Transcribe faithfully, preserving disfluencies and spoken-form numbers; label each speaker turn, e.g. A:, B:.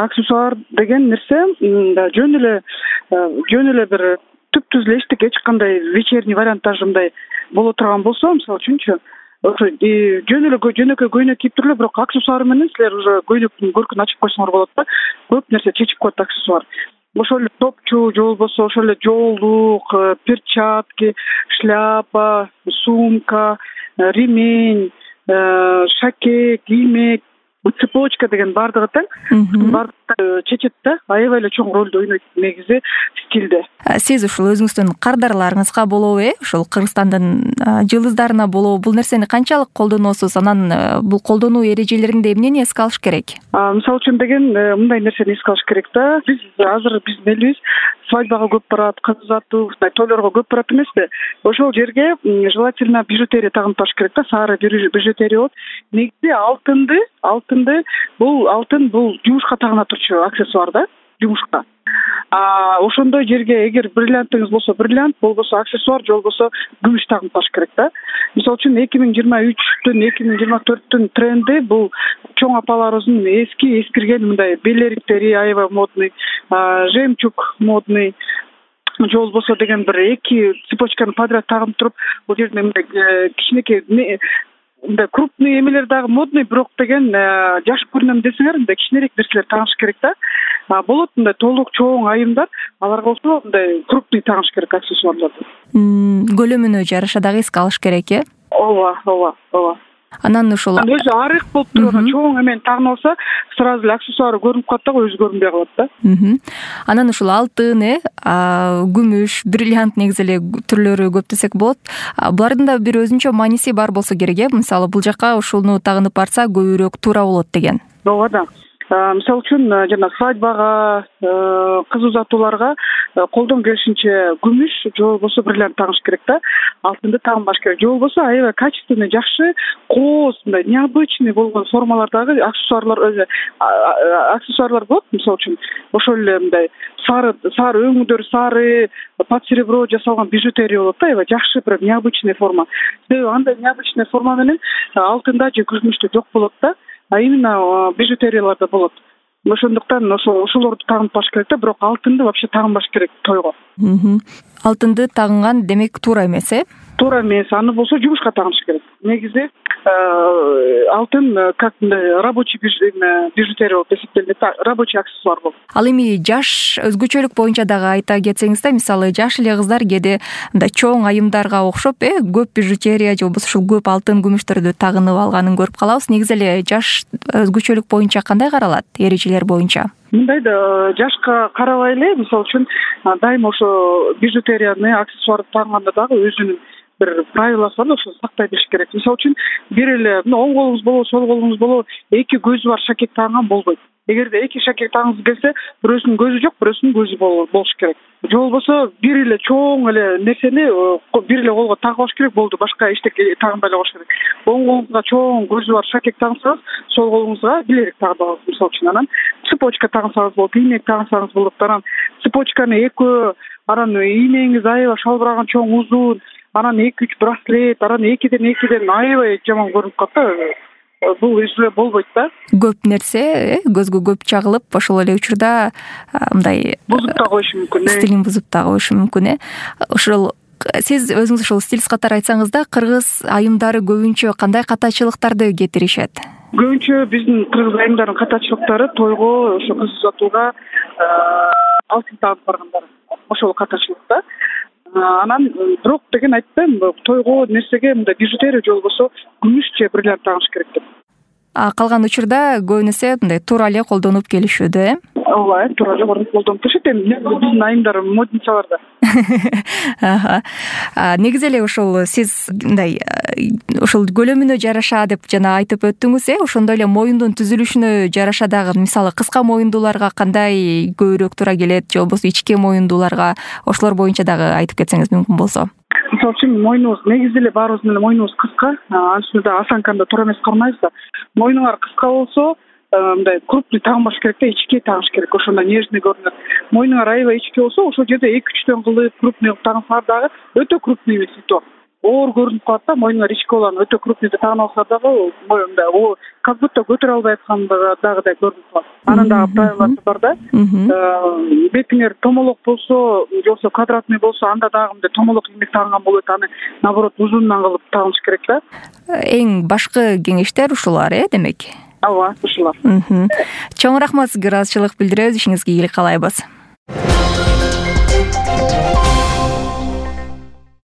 A: аксессуар деген нерсе жөн эле жөн эле бир түптүз эле эчтеке эч кандай вечерний вариант даже мындай боло турган болсо, мисалы үчүнчү ошо жөн эле жөнөкөй көйнөк кийип туруп эле, бирок аксессуар менен силер уже көйнөктүн көркүн ачып койсоңор болот да. Көп нерсе чечип коет аксессуар. Ошол эле топчу же болбосо ошол эле жоолук, перчатки, шляпа, сумка, ремень, шакек, иймек, цепочка деген баардыгы тең баардыгы чечет да. Аябай эле чоң ролду ойнойт негизи стилде.
B: Сиз ушул өзүңүздүн кардарларыңызга болобу, э, ушул Кыргызстандын жылдыздарына болобу бул нерсени канчалык колдоносуз? Анан бул колдонуу эрежелеринде эмнени эске алыш керек?
A: Мисалы үчүн деген мындай нерсени эске алыш керек да. Биз азыр биздин элибиз свадьбага көп барат, кыз uzatуу, тойлорго көп барат эмеспи? Ошол жерге желательно бижутерия тагынташ керек да, сары бижутерия болот. Негизи алтынды, алтынды бул алтын бул жумушка тагына турчу аксессуар да, жумушка. А ошондой жерге эгер бриллиантыңыз болсо бриллиант, болбосо аксессуар, же болбосо күмүш тагынташ керек да. Мисалы үчүн эки миң жыйырма үчтүн эки миң жыйырма төрттүн тренди бул чоң апаларыбыздын эски эскирген мындай белериктери аябай модный, жемчуг модный, же болбосо деген бир эки цепочканы подряд тагып туруп, бул жерде мындай кичинекей мындай крупный эмелер дагы модный, бирок деген жаш көрүнөм десеңер, мындай кичинерээк нерселер тагыш керек да. Болот мындай толук чоң айымдар, аларга болсо мындай крупный тагыш керек аксессуарларды.
B: Көлөмүнө жараша дагы эске алыш керек, э?
A: Ооба, ооба, ооба.
B: Анан ушул
A: өзү арык болуп турган чоң эмени тагып алса, сразу эле аксессуары көрүнүп калат да, өзү көрүнбөй калат да.
B: Анан ушул алтын, э, күмүш, бриллиант негизи эле түрлөрү көп десек болот. Булардын да бир өзүнчө мааниси бар болсо керек, э? Мисалы бул жака ушуну тагынып барса көбүрөөк туура болот деген.
A: Ооба да. Мисалы үчүн жана свадьбага, кыз узатууларга колдон келишинче күмүш же болбосо бриллиант тагыш керек да. Алтынды тагынбаш керек. Же болбосо аябай качественный, жакшы, кооз, мындай необычный болгон формалардагы аксессуарлар, өзү аксессуарлар болот. Мисалы үчүн ошол эле мындай сары сары өңүдөр, сары под серебро жасалган бижутерия болот да, аябай жакшы, бир необычный форма. Себеби андай необычный форма менен алтында же күмүштө жок болот да. А именно бижутерияларда болот. Ошондуктан ошол ошолорду тагынбаш керек да, бирок алтынды вообще тагынбаш керек тойго.
B: Алтынды тагынган демек туура эмес, э?
A: Туура эмес. Аны болсо жумушка тагыныш керек. Негизи алтын как рабочий бижутерия болуп эсептелинет, рабочий аксессуар болуп.
B: Ал эми жаш өзгөчөлүк боюнча дагы айта кетсеңиз да, мисалы жаш эле кыздар кээде мындай чоң айымдарга окшоп, э, көп бижутерия же болбосо ушул көп алтын күмүштөрдү тагынып алганын көрүп калабыз. Негизи эле жаш өзгөчөлүк боюнча кандай каралат, эрежелер боюнча?
A: Мындай да, жашка карабай эле, мисалы үчүн дайыма ошо бижутерияны, аксессуарды тагынганда дагы өзүнүн бир правиласы бар, ошону сактай билиш керек. Мисалы үчүн бир эле оң колуңуз болобу, сол колуңуз болобу, эки көзү бар шакек тагынган болбойт. Эгерде эки шакек тагыңыз келсе, бирөөсүнүн көзү жок, бирөөсүнүн көзү болуш керек. Же болбосо бир эле чоң эле нерсени бир эле колго тагып алыш керек, болду, башка эчтеке тагынбай эле коюш керек. Оң колуңузга чоң көзү бар шакек тагынсаңыз, сол колуңузга билерик тагып алыңыз, мисалы үчүн. Анан цепочка тагынсаңыз болот, иймек тагынсаңыз болот. Анан цепочканы экөө, анан иймегиңиз аябай шалбыраган чоң узун, анан эки үч браслет, анан экиден экиден аябай жаман көрүнүп калат да. Бул эже болбойт да. Көп
B: нерсе көзгө көп чагылып, ошол эле учурда мындай
A: бузуп да коюшу мүмкүн,
B: стилин бузуп да коюшу мүмкүн, э. Ошол сиз өзүңүз ошол стилист катары айтсаңыз да, кыргыз айымдары көбүнчө кандай катачылыктарды кетиришет?
A: Көбүнчө биздин кыргыз айымдарынын катачылыктары тойго, ошо кыз узатууга алтын тагып баргандар. Ошол катачылык да. Анан бирок деген айттым, тойго нерсеге мындай бижутерия же болбосо күмүш же бриллиант тагыш керек деп.
B: А калган учурда көбүнесе мындай туура эле колдонуп келишүүдө, э?
A: Ооба, туура эле колдонуп келишет. Эми биздин айымдар модницалар да.
B: Негизи эле ошол сиз мындай ошол көлөмүнө жараша деп жана айтып өттүңүз, э? Ошондой эле моюндун түзүлүшүнө жараша дагы, мисалы кыска моюндууларга кандай көбүрөөк туура келет, же болбосо ичке моюндууларга, ошолор боюнча дагы айтып кетсеңиз мүмкүн болсо.
A: Мисалы үчүн мойнубуз негизи эле баарыбыздын эле мойнубуз кыска, анын үстүнө да осанканы да туура эмес кармайбыз да. Мойнуңар кыска болсо, мындай крупный тагынбаш керек да, ичке тагыш керек, ошондо нежный көрүнөт. Мойнуңар аябай ичке болсо, ошол жерде эки үчтөн кылып крупный тагынсаңар дагы өтө крупный эмес и то. оор көрүнүп калат да, мойнуна речка болгон өтө крупный тагып алса дагы мындай о как будто көтөрө албай аткандагыдай көрүнүп калат. Анын дагы правиласы бар да. Бетиңер томолок болсо, же болбосо квадратный болсо, анда дагы мындай томолок илмек тагынган болот, аны наоборот узундан кылып тагыныш керек да.
B: Эң башкы кеңештер ушулар, э, демек.
A: Ооба, ушулар.
B: Чоң рахмат сизге, ыраазычылык билдиребиз, ишиңизге ийгилик каалайбыз.